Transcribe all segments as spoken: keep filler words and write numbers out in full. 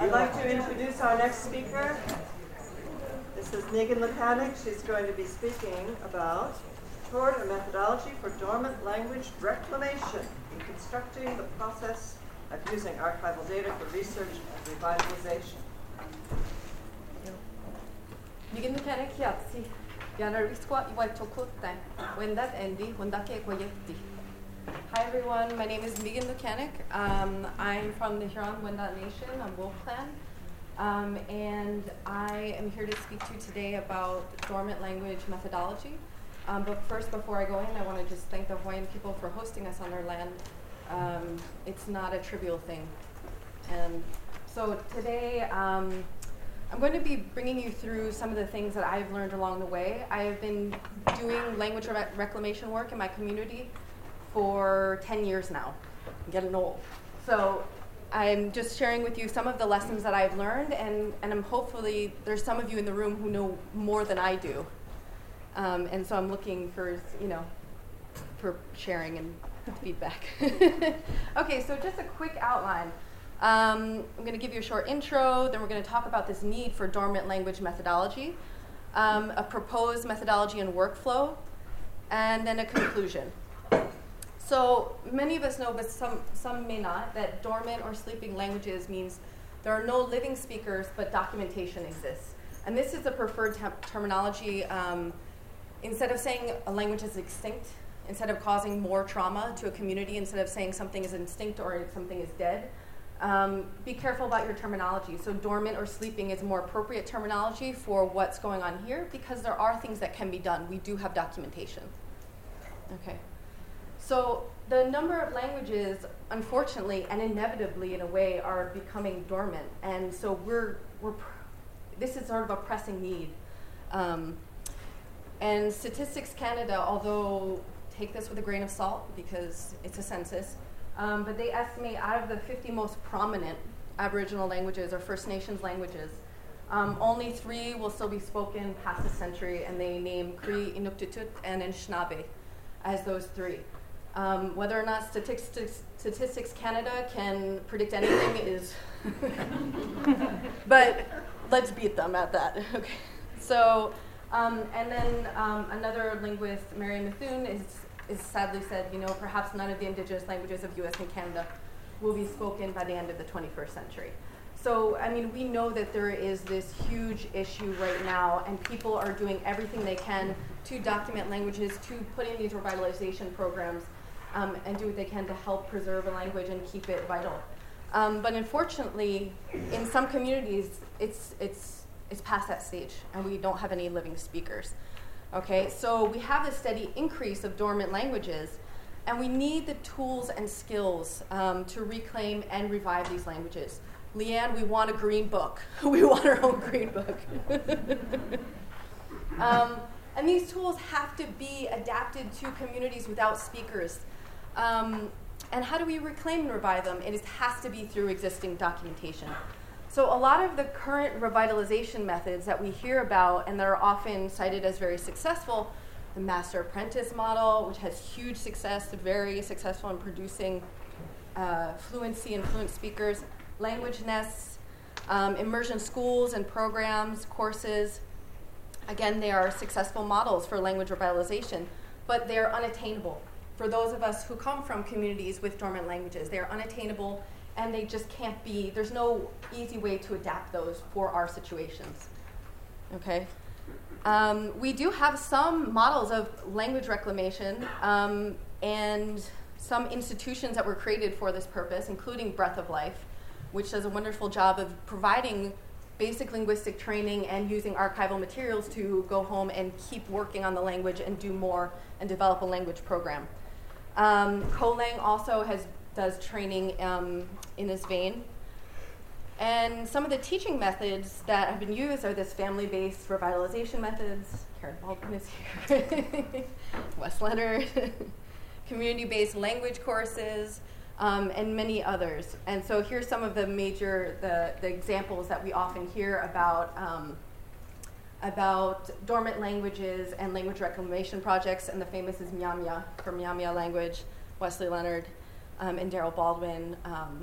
I'd like to introduce our next speaker. This is Megan Lukanic. She's going to be speaking about toward a methodology for dormant language reclamation in constructing the process of using archival data for research and revitalization. Megan Lukanic jatsi. Yanariskwa iwaitokote. Wendat endi, wendake koyetti. Hi everyone, my name is Megan Lukanic. Um, I'm from the Huron-Wendat Nation, I'm Wolf Clan. Um, and I am here to speak to you today about dormant language methodology. Um, but first, before I go in, I want to just thank the Hawaiian people for hosting us on their land. Um, it's not a trivial thing. And so today, um, I'm going to be bringing you through some of the things that I've learned along the way. I have been doing language re reclamation work in my community for ten years now. I'm getting old. So I'm just sharing with you some of the lessons that I've learned, and, and I'm hopefully there's some of you in the room who know more than I do. Um, and so I'm looking for, you know, for sharing and feedback. Okay, so just a quick outline. Um, I'm going to give you a short intro, then we're going to talk about this need for dormant language methodology, um, a proposed methodology and workflow, and then a conclusion. So many of us know, but some, some may not, that dormant or sleeping languages means there are no living speakers, but documentation exists. And this is a preferred terminology. Um, instead of saying a language is extinct, instead of causing more trauma to a community, instead of saying something is extinct or something is dead, um, be careful about your terminology. So dormant or sleeping is more appropriate terminology for what's going on here, because there are things that can be done. We do have documentation. Okay. So the number of languages, unfortunately and inevitably in a way, are becoming dormant. And so we're, we're this is sort of a pressing need. Um, and Statistics Canada, although take this with a grain of salt because it's a census, um, but they estimate out of the fifty most prominent Aboriginal languages or First Nations languages, um, only three will still be spoken past a century, and they name Cree, Inuktitut, and Anishinaabe as those three. Um, whether or not Statistics, Statistics Canada can predict anything is, but let's beat them at that. Okay. So, um, and then um, another linguist, Mary Methuen, is, is sadly said, you know, perhaps none of the indigenous languages of U S and Canada will be spoken by the end of the twenty-first century. So, I mean, we know that there is this huge issue right now, and people are doing everything they can to document languages, to put in these revitalization programs, um, and do what they can to help preserve a language and keep it vital. Um, but unfortunately, in some communities, it's, it's, it's past that stage, and we don't have any living speakers. Okay, so we have a steady increase of dormant languages, and we need the tools and skills um, to reclaim and revive these languages. Leanne, we want a green book. We want our own green book. um, and these tools have to be adapted to communities without speakers. Um, and how do we reclaim and revive them? It has to be through existing documentation. So a lot of the current revitalization methods that we hear about and that are often cited as very successful, the master apprentice model, which has huge success, very successful in producing uh, fluency and fluent speakers, language nests, um, immersion schools and programs, courses. Again, they are successful models for language revitalization, but they're unattainable. For those of us who come from communities with dormant languages, they're unattainable, and they just can't be, there's no easy way to adapt those for our situations. Okay? Um, we do have some models of language reclamation, um, and some institutions that were created for this purpose, including Breath of Life, which does a wonderful job of providing basic linguistic training and using archival materials to go home and keep working on the language and do more and develop a language program. Um, CoLang also has, does training um, in this vein. And some of the teaching methods that have been used are this family-based revitalization methods. Karen Baldwin is here. Wes Leonard. Community-based language courses, um, and many others. And so here's some of the major, the, the examples that we often hear about, um, about dormant languages and language reclamation projects, and the famous is Mya Mya, for Mya Mya language, Wesley Leonard, um, and Daryl Baldwin, um,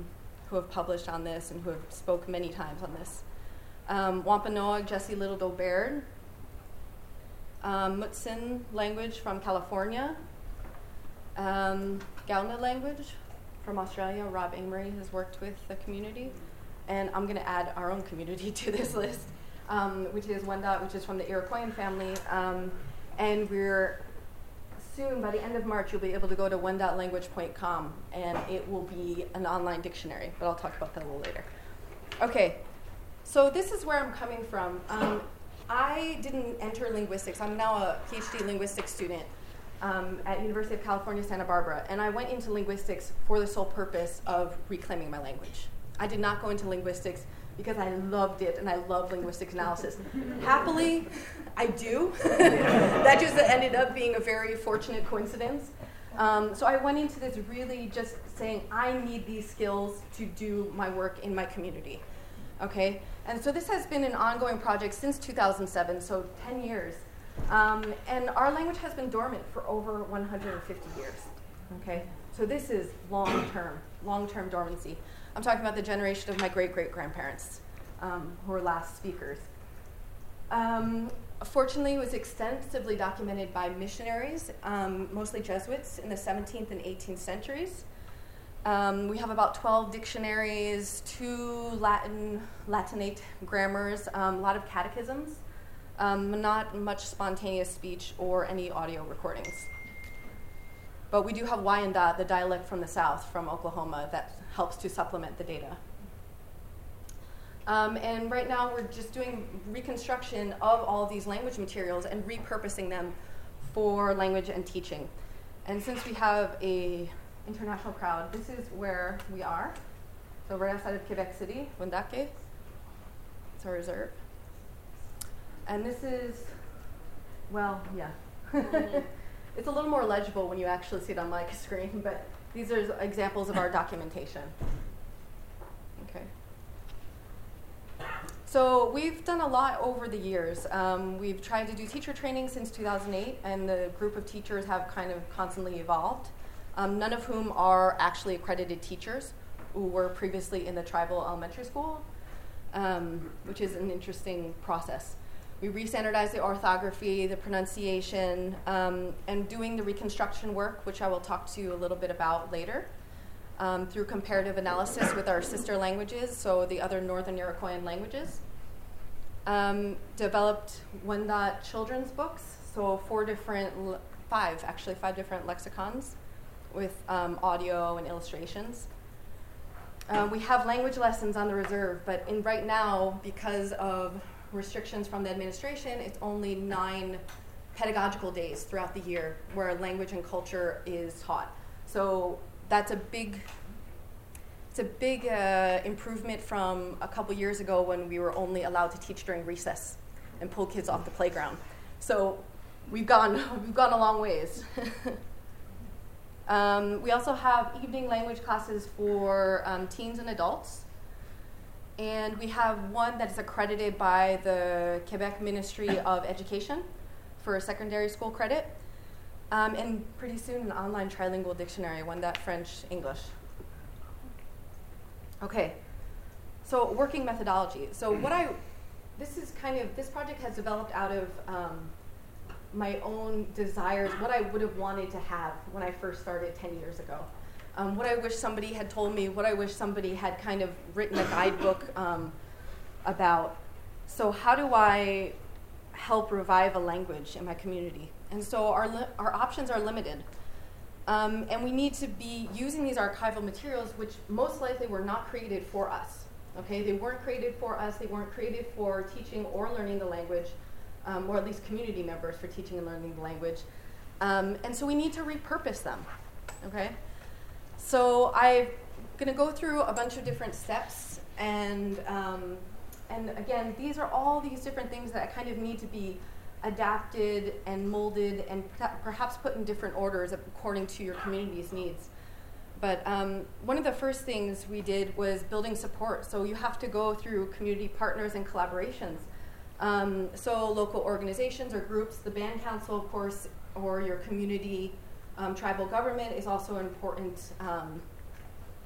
who have published on this and who have spoke many times on this. Um, Wampanoag, Jesse Little Baird. Um, Mutsun language from California. Um, Gauna language from Australia. Rob Amory has worked with the community. And I'm going to add our own community to this list, um, which is Wendat, which is from the Iroquoian family. Um, and we're soon, by the end of March, you'll be able to go to wendat language dot com, and it will be an online dictionary. But I'll talk about that a little later. Okay, so this is where I'm coming from. Um, I didn't enter linguistics. I'm now a PhD linguistics student um, at University of California, Santa Barbara. And I went into linguistics for the sole purpose of reclaiming my language. I did not go into linguistics because I loved it and I love linguistics analysis. Happily, I do. That just ended up being a very fortunate coincidence. Um, so I went into this really just saying, I need these skills to do my work in my community. Okay, and so this has been an ongoing project since two thousand seven, so ten years. Um, and our language has been dormant for over one hundred fifty years. Okay, so this is long-term, long-term dormancy. I'm talking about the generation of my great-great-grandparents, um, who were last speakers. Um, fortunately, it was extensively documented by missionaries, um, mostly Jesuits, in the seventeenth and eighteenth centuries. Um, we have about twelve dictionaries, two Latin, Latinate grammars, um, a lot of catechisms, um, not much spontaneous speech or any audio recordings. But we do have Wyandot, the dialect from the south, from Oklahoma, that helps to supplement the data. Um, and right now we're just doing reconstruction of all of these language materials and repurposing them for language and teaching. And since we have a international crowd, this is where we are. So right outside of Quebec City, Wendake. It's our reserve. And this is, well, yeah. It's a little more legible when you actually see it on my screen, but these are examples of our documentation. Okay. So we've done a lot over the years. Um, we've tried to do teacher training since two thousand eight, and the group of teachers have kind of constantly evolved. Um, none of whom are actually accredited teachers who were previously in the tribal elementary school, um, which is an interesting process. We re-standardized the orthography, the pronunciation, um, and doing the reconstruction work, which I will talk to you a little bit about later, um, through comparative analysis with our sister languages, so the other Northern Iroquoian languages. Um, developed Wendat children's books, so four different, five actually, five different lexicons, with um, audio and illustrations. Uh, we have language lessons on the reserve, but in right now, because of restrictions from the administration, it's only nine pedagogical days throughout the year where language and culture is taught. So that's a big, it's a big uh, improvement from a couple years ago when we were only allowed to teach during recess and pull kids off the playground. So we've gone, we've gone a long ways. Um, we also have evening language classes for um, teens and adults. And we have one that is accredited by the Quebec Ministry of Education for secondary school credit. Um, and pretty soon an online trilingual dictionary, Wendat French, English. Okay, so working methodology. So what I, this is kind of, this project has developed out of um, my own desires, what I would have wanted to have when I first started ten years ago. Um, what I wish somebody had told me, what I wish somebody had kind of written a guidebook um, about. So how do I help revive a language in my community? And so our, li- our options are limited. Um, and we need to be using these archival materials, which most likely were not created for us. Okay, they weren't created for us, they weren't created for teaching or learning the language, um, or at least community members for teaching and learning the language. Um, and so we need to repurpose them, okay? So I'm going to go through a bunch of different steps, and um, and again, these are all these different things that kind of need to be adapted and molded and perhaps put in different orders according to your community's needs. But um, one of the first things we did was building support. So you have to go through community partners and collaborations. Um, so local organizations or groups, the band council, of course, or your community Um, tribal government is also an important um,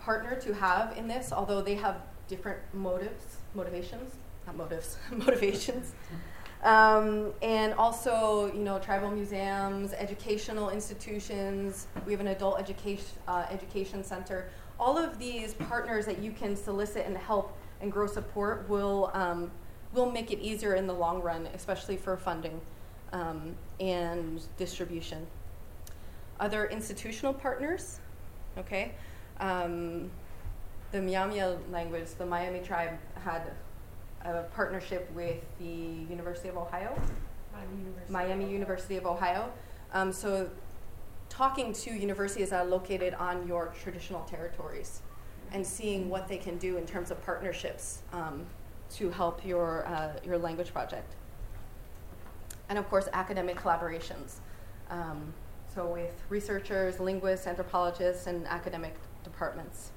partner to have in this, although they have different motives, motivations, not motives, motivations. Um, and also, you know, tribal museums, educational institutions. We have an adult education uh, education center. All of these partners that you can solicit and help and grow support will um, will make it easier in the long run, especially for funding um, and distribution. Other institutional partners, okay. Um, the Myaamia language, the Miami tribe had a partnership with the University of Ohio, Miami University, Miami University of Ohio. Um, so talking to universities that are located on your traditional territories and seeing what they can do in terms of partnerships um, to help your, uh, your language project. And of course, academic collaborations. Um, so with researchers, linguists, anthropologists, and academic departments.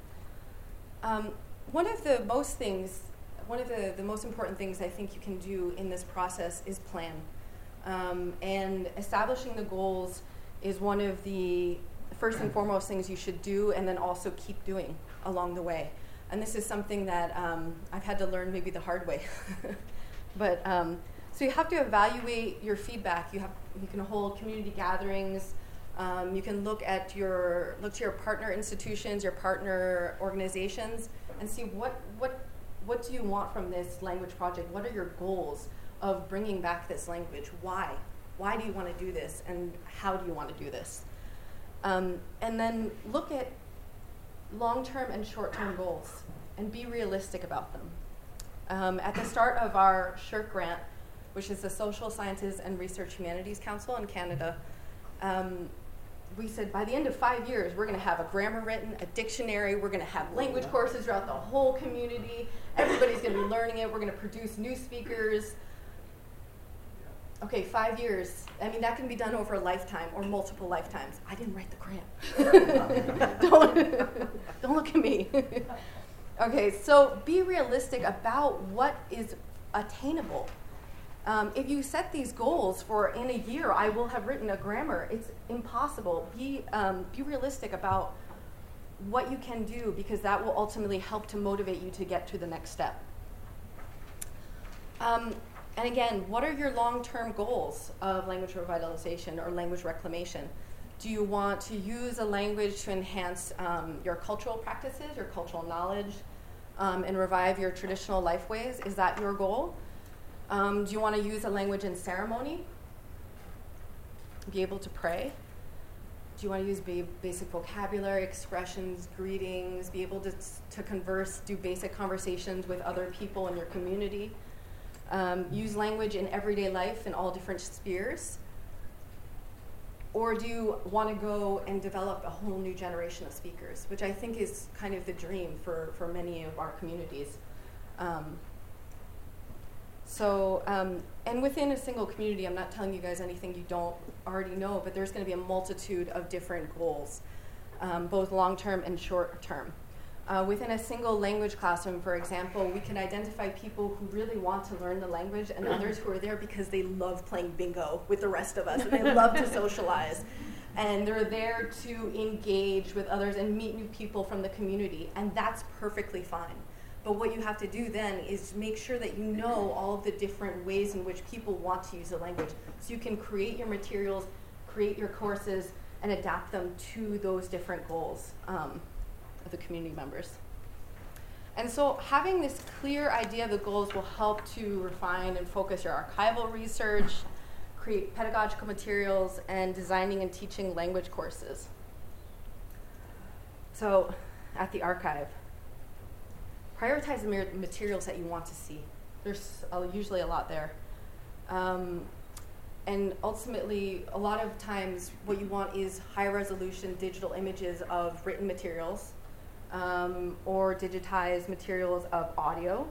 Um, one of the most things One of the, the most important things I think you can do in this process is plan. Um, and establishing the goals is one of the first and foremost things you should do, and then also keep doing along the way. And this is something that um, I've had to learn maybe the hard way. But um, so you have to evaluate your feedback. You have you can hold community gatherings. Um, you can look at your look to your partner institutions, your partner organizations, and see what what. What do you want from this language project? What are your goals of bringing back this language? Why? Why do you want to do this? And how do you want to do this? Um, and then look at long-term and short-term goals and be realistic about them. Um, at the start of our SSHRC grant, which is the Social Sciences and Research Humanities Council in Canada, um, we said by the end of five years, we're going to have a grammar written, a dictionary, we're going to have language courses throughout the whole community, everybody's going to be learning it, we're going to produce new speakers. Okay, five years. I mean, that can be done over a lifetime or multiple lifetimes. I didn't write the grant. don't, don't look at me. Okay, so be realistic about what is attainable. Um, if you set these goals for in a year, I will have written a grammar, it's impossible. Be, um, be realistic about what you can do, because that will ultimately help to motivate you to get to the next step. Um, and again, what are your long-term goals of language revitalization or language reclamation? Do you want to use a language to enhance um, your cultural practices, your cultural knowledge, um, and revive your traditional life ways? Is that your goal? Um, do you want to use a language in ceremony? Be able to pray? Do you want to use ba- basic vocabulary, expressions, greetings, be able to, to converse, do basic conversations with other people in your community? Um, use language in everyday life in all different spheres? Or do you want to go and develop a whole new generation of speakers, which I think is kind of the dream for, for many of our communities. Um, So, um, and within a single community, I'm not telling you guys anything you don't already know, but there's going to be a multitude of different goals, um, both long-term and short-term. Uh, within a single language classroom, for example, we can identify people who really want to learn the language and others who are there because they love playing bingo with the rest of us, and they love to socialize. And they're there to engage with others and meet new people from the community, and that's perfectly fine. But what you have to do then is make sure that you know all of the different ways in which people want to use the language, so you can create your materials, create your courses, and adapt them to those different goals um, of the community members. And so having this clear idea of the goals will help to refine and focus your archival research, create pedagogical materials, and designing and teaching language courses. So at the archive, prioritize the materials that you want to see. There's uh, usually a lot there. Um, and ultimately, a lot of times what you want is high resolution digital images of written materials um, or digitized materials of audio.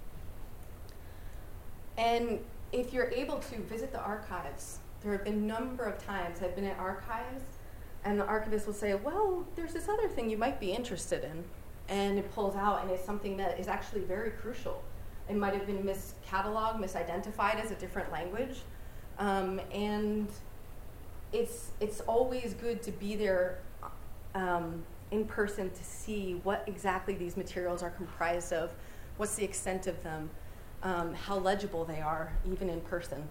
And if you're able to visit the archives, there have been a number of times I've been at archives and the archivist will say, well, there's this other thing you might be interested in. And it pulls out, and it's something that is actually very crucial. It might have been miscatalogued, misidentified as a different language. Um, and it's, it's always good to be there um, in person to see what exactly these materials are comprised of, what's the extent of them, um, how legible they are, even in person.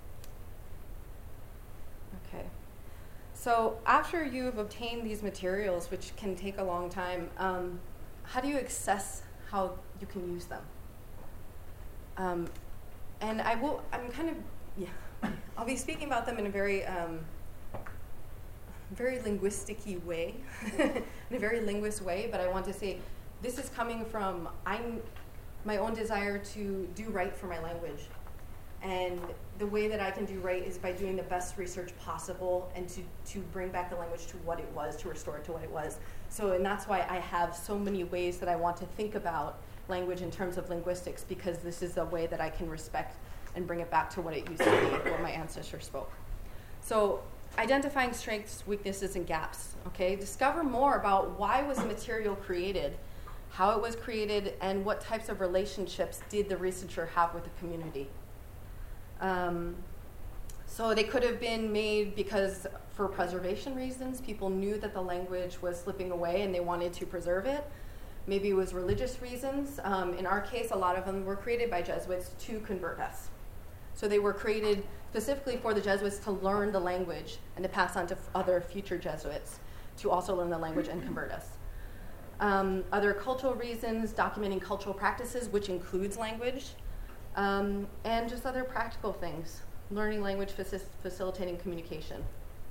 Okay. So after you've obtained these materials, which can take a long time, um, how do you assess how you can use them? Um, and I will, I'm kind of, yeah, I'll be speaking about them in a very, um, very linguistic-y way, in a very linguist way, but I want to say this is coming from I'm, my own desire to do right for my language. And the way that I can do right is by doing the best research possible and to, to bring back the language to what it was, to restore it to what it was. So, and that's why I have so many ways that I want to think about language in terms of linguistics, because this is a way that I can respect and bring it back to what it used to be, what my ancestors spoke. So, identifying strengths, weaknesses, and gaps, okay? Discover more about why was the material created, how it was created, and what types of relationships did the researcher have with the community. Um, so they could have been made because for preservation reasons, people knew that the language was slipping away and they wanted to preserve it. Maybe it was religious reasons. Um, in our case, a lot of them were created by Jesuits to convert us. So they were created specifically for the Jesuits to learn the language and to pass on to f- other future Jesuits to also learn the language and convert us. Um, other cultural reasons, documenting cultural practices, which includes language. Um, and just other practical things, learning language, faci- facilitating communication.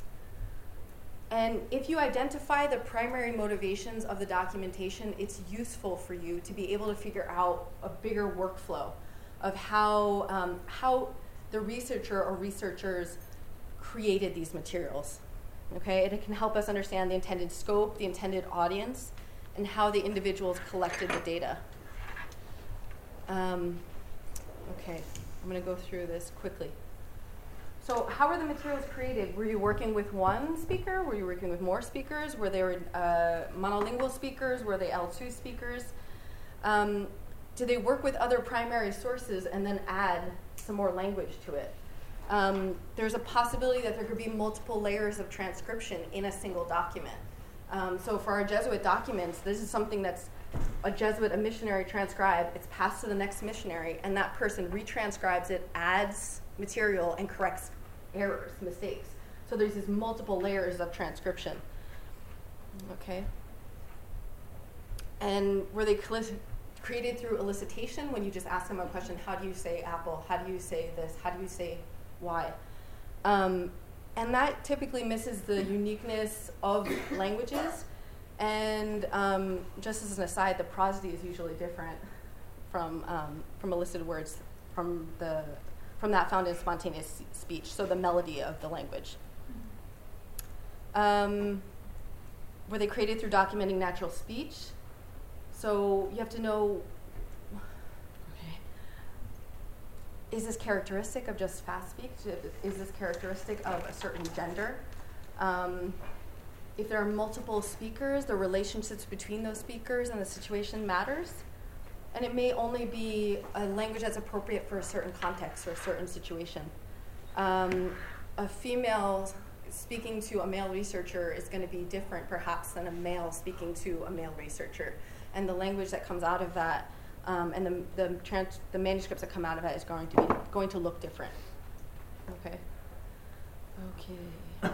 And if you identify the primary motivations of the documentation, it's useful for you to be able to figure out a bigger workflow of how, um, how the researcher or researchers created these materials. Okay? And it can help us understand the intended scope, the intended audience, and how the individuals collected the data. Um, Okay, I'm going to go through this quickly. So how were the materials created? Were you working with one speaker? Were you working with more speakers? Were they uh, monolingual speakers? Were they L two speakers? Um, did they work with other primary sources and then add some more language to it? Um, there's a possibility that there could be multiple layers of transcription in a single document. Um, so for our Jesuit documents, this is something that's a Jesuit, a missionary transcribed, it's passed to the next missionary, and that person retranscribes it, adds material, and corrects errors, mistakes. So there's these multiple layers of transcription. Okay. And were they created through elicitation, when you just ask them a question, how do you say apple? How do you say this? How do you say why? Um, and that typically misses the uniqueness of languages. And um, just as an aside, the prosody is usually different from um, from elicited words from the from that found in spontaneous speech. So the melody of the language. Um, were they created through documenting natural speech? So you have to know. Okay. Is this characteristic of just fast speech? Is this characteristic of a certain gender? Um, If there are multiple speakers, the relationships between those speakers and the situation matters. And it may only be a language that's appropriate for a certain context or a certain situation. Um, a female speaking to a male researcher is going to be different, perhaps, than a male speaking to a male researcher. And the language that comes out of that um, and the, the, trans- the manuscripts that come out of that is going to be going to look different. Okay. Okay.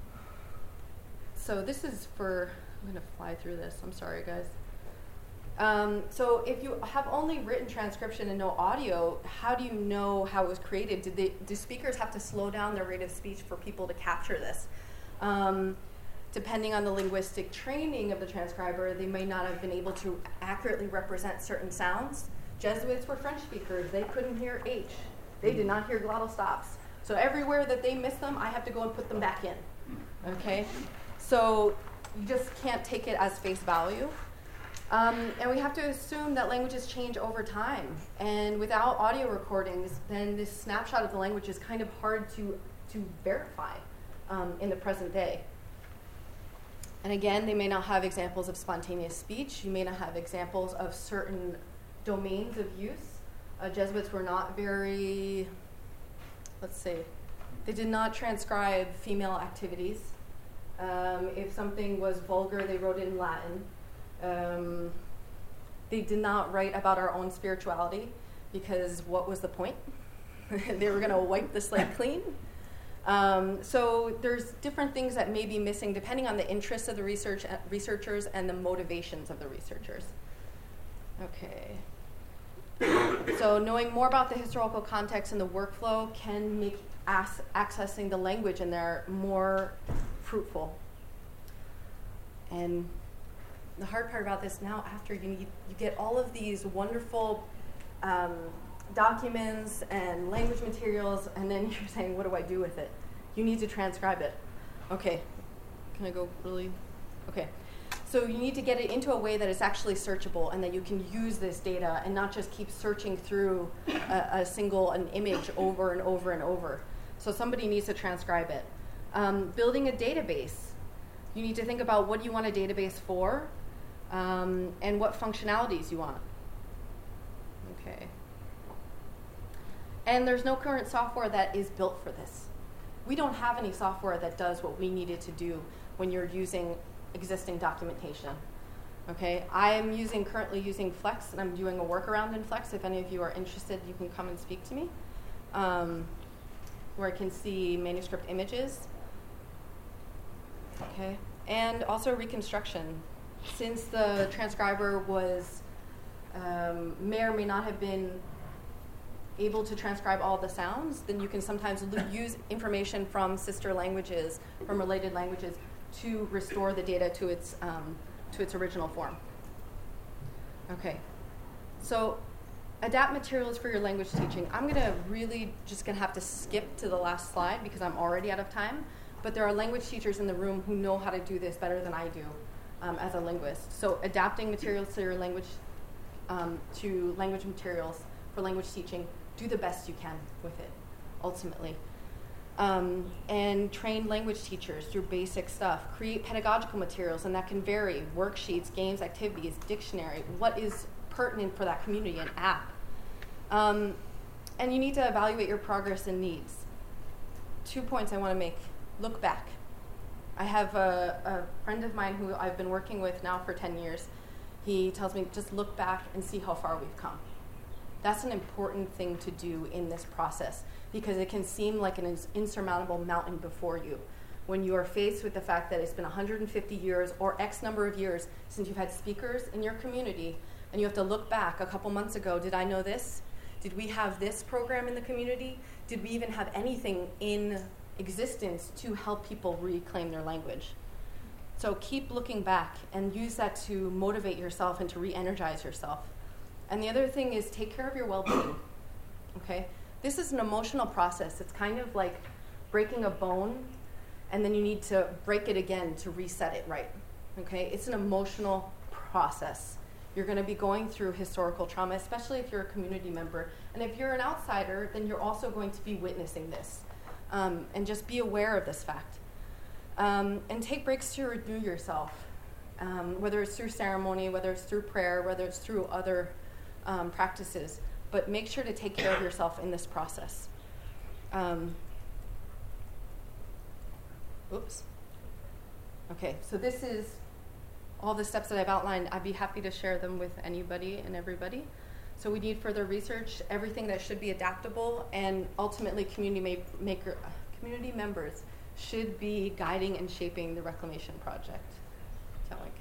So this is for, I'm going to fly through this. I'm sorry, guys. Um, so if you have only written transcription and no audio, how do you know how it was created? Did they, do speakers have to slow down their rate of speech for people to capture this? Um, depending on the linguistic training of the transcriber, they may not have been able to accurately represent certain sounds. Jesuits were French speakers. They couldn't hear H. They did not hear glottal stops. So everywhere that they miss them, I have to go and put them back in. Okay? So you just can't take it as face value. Um, and we have to assume that languages change over time. And without audio recordings, then this snapshot of the language is kind of hard to, to verify um, in the present day. And again, they may not have examples of spontaneous speech. You may not have examples of certain domains of use. Uh, Jesuits were not very, let's say, they did not transcribe female activities. Um, if something was vulgar, they wrote it in Latin. Um, they did not write about our own spirituality, because what was the point? They were going to wipe the slate clean. Um, so there's different things that may be missing depending on the interests of the research uh, researchers and the motivations of the researchers. Okay. So knowing more about the historical context and the workflow can make as- accessing the language in there more fruitful. And the hard part about this now, after you need, you get all of these wonderful um, documents and language materials, and then you're saying, what do I do with it? You need to transcribe it. Okay, can I go really? Okay, so you need to get it into a way that it's actually searchable and that you can use this data and not just keep searching through a, a single an image over and over and over. So somebody needs to transcribe it. Um, building a database. You need to think about what you want a database for um, and what functionalities you want. Okay. And there's no current software that is built for this. We don't have any software that does what we needed to do when you're using existing documentation. Okay, I'm using currently using Flex, and I'm doing a workaround in Flex. If any of you are interested, you can come and speak to me, um, where I can see manuscript images. Okay, and also reconstruction. Since the transcriber was um, may or may not have been able to transcribe all the sounds, then you can sometimes l- use information from sister languages, from related languages, to restore the data to its um, to its original form. Okay, so adapt materials for your language teaching. I'm gonna really just gonna have to skip to the last slide because I'm already out of time, but there are language teachers in the room who know how to do this better than I do um, as a linguist. So adapting materials to your language, um, to language materials for language teaching, do the best you can with it, ultimately. Um, and train language teachers through basic stuff. Create pedagogical materials, and that can vary. Worksheets, games, activities, dictionary, what is pertinent for that community, an app. Um, and you need to evaluate your progress and needs. Two points I want to make. Look back. I have a, a friend of mine who I've been working with now for ten years. He tells me, just look back and see how far we've come. That's an important thing to do in this process, because it can seem like an ins- insurmountable mountain before you when you are faced with the fact that it's been one hundred fifty years or X number of years since you've had speakers in your community, and you have to look back a couple months ago. Did I know this? Did we have this program in the community? Did we even have anything in existence to help people reclaim their language? So keep looking back and use that to motivate yourself and to re-energize yourself. And the other thing is take care of your well-being, okay? This is an emotional process. It's kind of like breaking a bone, and then you need to break it again to reset it right, okay? It's an emotional process. You're going to be going through historical trauma, especially if you're a community member. And if you're an outsider, then you're also going to be witnessing this. Um, and just be aware of this fact. Um, and take breaks to renew yourself, um, whether it's through ceremony, whether it's through prayer, whether it's through other um, practices. But make sure to take care of yourself in this process. Um, oops. Okay, so this is all the steps that I've outlined. I'd be happy to share them with anybody and everybody. So we need further research, everything that should be adaptable, and ultimately community ma- maker, community members should be guiding and shaping the reclamation project. Sound like?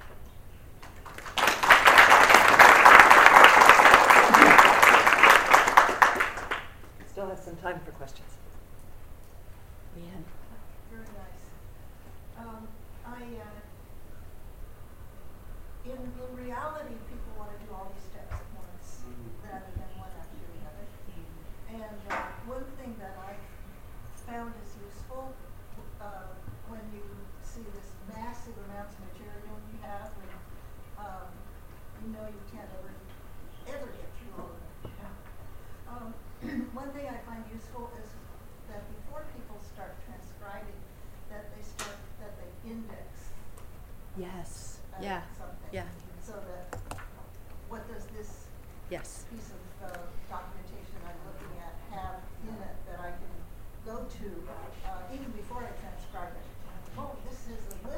Still have some time for questions. Leanne. Very nice. Um, I, uh, in, in reality, people want to do all these steps at once rather than one after the other. And uh, one thing that I found is useful uh, when you see this massive amounts of material you have, and um, you know you can't ever, ever get through all of it. Um, one thing I find useful is that before people start transcribing, that they start, that they index Yes. uh, Yeah. something. Yeah. So that, what does this Yes. piece of uh, documentation I'm looking at have in it that I can go to, uh, even before I transcribe it? Oh, this is a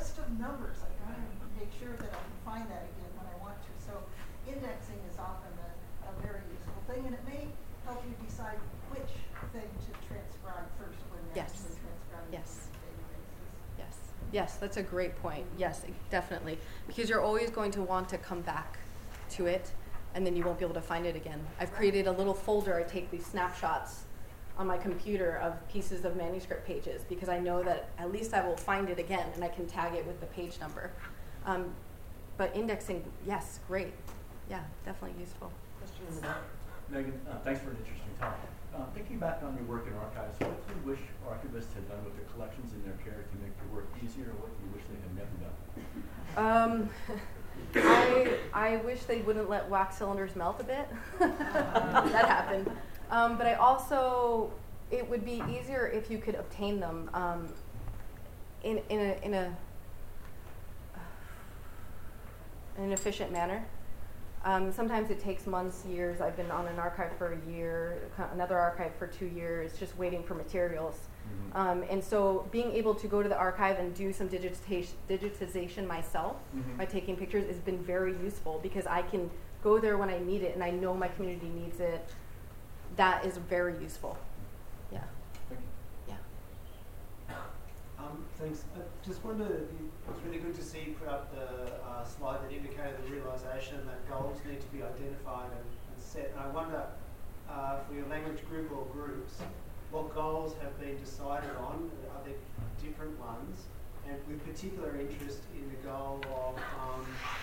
help you decide which thing to transcribe first when you're Yes. actually transcribing Yes. on a daily basis. Yes, yes, that's a great point. Yes, e- definitely. Because you're always going to want to come back to it, and then you won't be able to find it again. I've created a little folder. I take these snapshots on my computer of pieces of manuscript pages because I know that at least I will find it again, and I can tag it with the page number. Um, but indexing, yes, great. Yeah, definitely useful. Question in the back. Megan, uh, thanks for an interesting talk. Uh, thinking back on your work in archives, what do you wish archivists had done with the collections in their care to make your work easier, or what do you wish they had never done? Um, I, I wish they wouldn't let wax cylinders melt a bit. That happened. Um, but I also, it would be easier if you could obtain them um, in, in a, in a, in an efficient manner. Um, sometimes it takes months, years. I've been on an archive for a year, another archive for two years, just waiting for materials. Mm-hmm. Um, and so being able to go to the archive and do some digitization, digitization myself Mm-hmm. by taking pictures has been very useful because I can go there when I need it and I know my community needs it. That is very useful. Yeah. Thank you. Yeah. Um, thanks. I just wondered, it was really good to see you put up the uh, slide that indicated the realisation that goals need to be identified and, and set. And I wonder, uh, for your language group or groups, what goals have been decided on? Are there different ones? And with particular interest in the goal of um,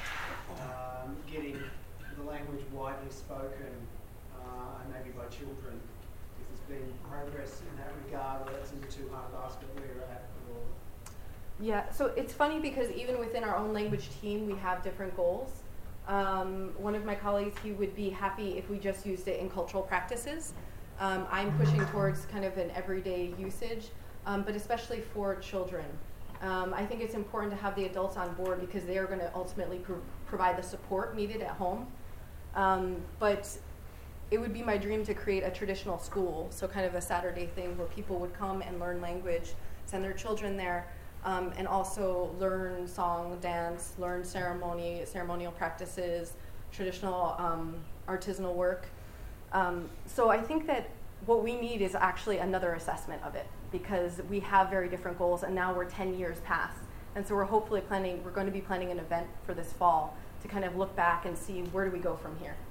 um, getting the language widely spoken, uh, and maybe by children. If there's been progress in that regard, or that's in the too hard basket where you're at. Or Yeah, so it's funny because even within our own language team, we have different goals. Um, one of my colleagues, he would be happy if we just used it in cultural practices. Um, I'm pushing towards kind of an everyday usage, um, but especially for children. Um, I think it's important to have the adults on board because they are going to ultimately pro- provide the support needed at home. Um, but it would be my dream to create a traditional school, so kind of a Saturday thing where people would come and learn language, send their children there, um, and also learn song, dance, learn ceremony, ceremonial practices, traditional um, artisanal work. Um, so I think that what we need is actually another assessment of it because we have very different goals and now we're ten years past. And so we're hopefully planning, we're going to be planning an event for this fall to kind of look back and see where do we go from here.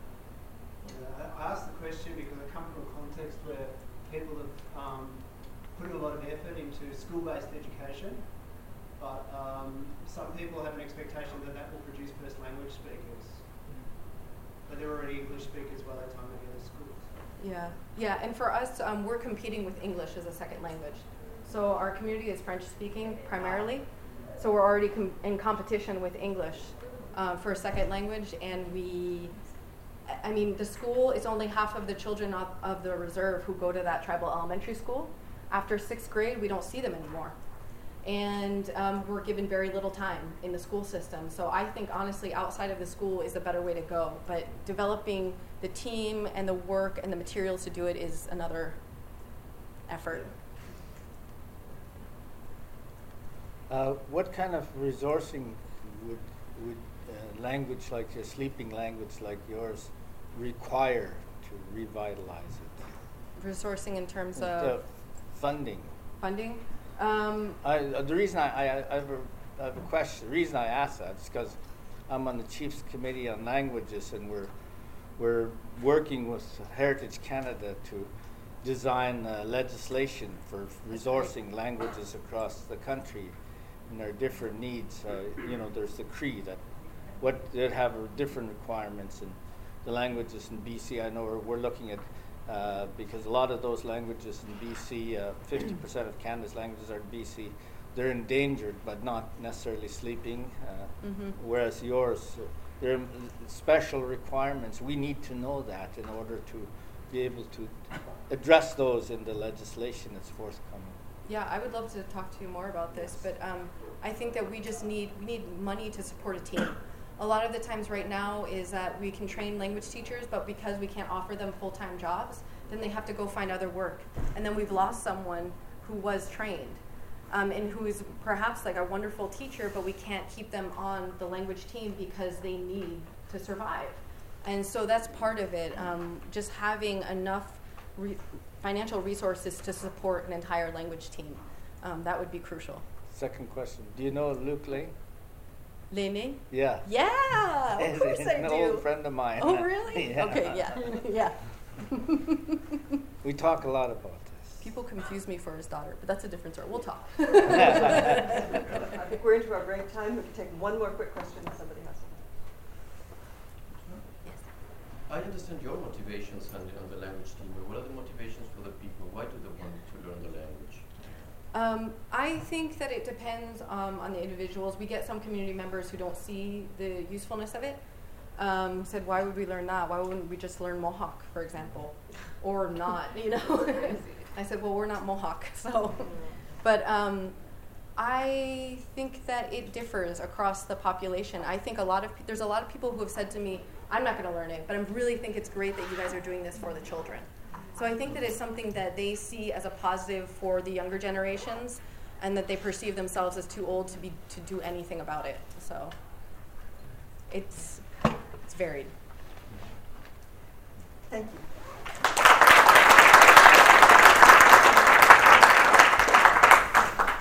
Yeah, I I asked the question because I come from a context where people have um, put a lot of effort into school-based education, but um, some people have an expectation that that will produce first language speakers. But they're already English speakers by the time they get to schools. Yeah, yeah, and for us, um, we're competing with English as a second language. So our community is French-speaking primarily, so we're already com- in competition with English uh, for a second language, and we, I mean, the school is only half of the children of, of the reserve who go to that tribal elementary school. After sixth grade, we don't see them anymore. And um, we're given very little time in the school system. So I think, honestly, outside of the school is a better way to go. But developing the team and the work and the materials to do it is another effort. Uh, what kind of resourcing would, would uh, language like a sleeping language like yours require to revitalize it? Resourcing in terms The of funding. funding. Um, I, uh, the reason I, I, I, have a, I have a question. The reason I ask that is because I'm on the Chiefs Committee on Languages, and we're we're working with Heritage Canada to design uh, legislation for resourcing languages across the country, and there are different needs. Uh, you know, there's the Cree that what that have different requirements, and the languages in B C. I know we're, we're looking at. Uh, because a lot of those languages in B C, uh, fifty percent of Canada's languages are in B C, they're endangered but not necessarily sleeping, uh, mm-hmm. whereas yours, uh, there are special requirements. We need to know that in order to be able to address those in the legislation that's forthcoming. Yeah, I would love to talk to you more about this, but um, I think that we just need we need money to support a team. A lot of the times right now is that we can train language teachers, but because we can't offer them full-time jobs, then they have to go find other work. And then we've lost someone who was trained um, and who is perhaps like a wonderful teacher, but we can't keep them on the language team because they need to survive. And so that's part of it, um, just having enough re- financial resources to support an entire language team. Um, that would be crucial. Second question. Do you know Luke Lane? Lening? Yeah. Yeah, of course He's I an do. old friend of mine. Oh, really? Yeah. Okay, yeah, yeah. We talk a lot about this. People confuse me for his daughter, but that's a different story. We'll talk. I think we're into our break time. We can take one more quick question if somebody has one. Yes. I understand your motivations on the, on the language team, but what are the motivations for the people? Why do they want to learn the language? Um, I think that it depends um, on the individuals. We get some community members who don't see the usefulness of it. Um, said, why would we learn that? Why wouldn't we just learn Mohawk, for example? Or not, you know? I said, well, we're not Mohawk, so. But um, I think that it differs across the population. I think a lot of, pe- there's a lot of people who have said to me, I'm not going to learn it, but I really think it's great that you guys are doing this for the children. So I think that it's something that they see as a positive for the younger generations, and that they perceive themselves as too old to be to do anything about it. So it's it's varied. Thank you.